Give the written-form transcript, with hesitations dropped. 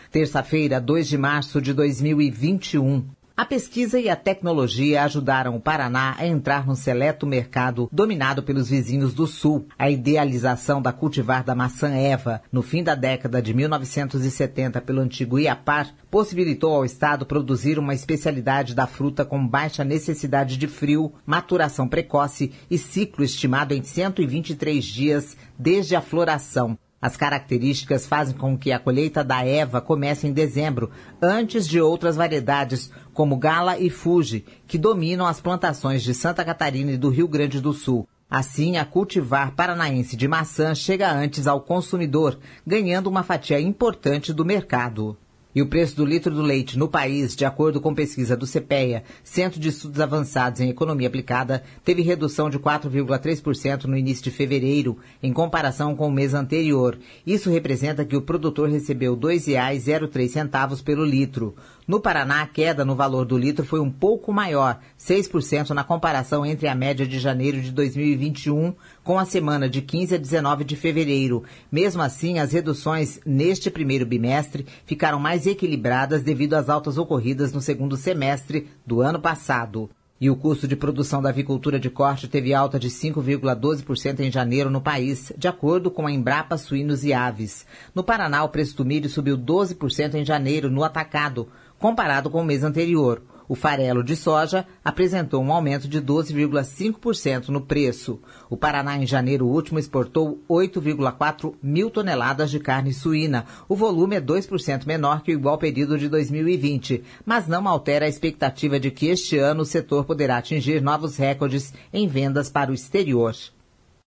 Terça-feira, 2 de março de 2021. A pesquisa e a tecnologia ajudaram o Paraná a entrar no seleto mercado dominado pelos vizinhos do Sul. A idealização da cultivar da maçã Eva, no fim da década de 1970 pelo antigo Iapar, possibilitou ao estado produzir uma especialidade da fruta com baixa necessidade de frio, maturação precoce e ciclo estimado em 123 dias desde a floração. As características fazem com que a colheita da Eva comece em dezembro, antes de outras variedades, como Gala e Fuji, que dominam as plantações de Santa Catarina e do Rio Grande do Sul. Assim, a cultivar paranaense de maçã chega antes ao consumidor, ganhando uma fatia importante do mercado. E o preço do litro do leite no país, de acordo com pesquisa do CPEA, Centro de Estudos Avançados em Economia Aplicada, teve redução de 4,3% no início de fevereiro, em comparação com o mês anterior. Isso representa que o produtor recebeu R$ 2,03 pelo litro. No Paraná, a queda no valor do litro foi um pouco maior, 6% na comparação entre a média de janeiro de 2021 com a semana de 15 a 19 de fevereiro. Mesmo assim, as reduções neste primeiro bimestre ficaram mais equilibradas devido às altas ocorridas no segundo semestre do ano passado. E o custo de produção da avicultura de corte teve alta de 5,12% em janeiro no país, de acordo com a Embrapa Suínos e Aves. No Paraná, o preço do milho subiu 12% em janeiro no atacado, comparado com o mês anterior. O farelo de soja apresentou um aumento de 12,5% no preço. O Paraná, em janeiro último, exportou 8,4 mil toneladas de carne suína. O volume é 2% menor que o igual período de 2020, mas não altera a expectativa de que este ano o setor poderá atingir novos recordes em vendas para o exterior.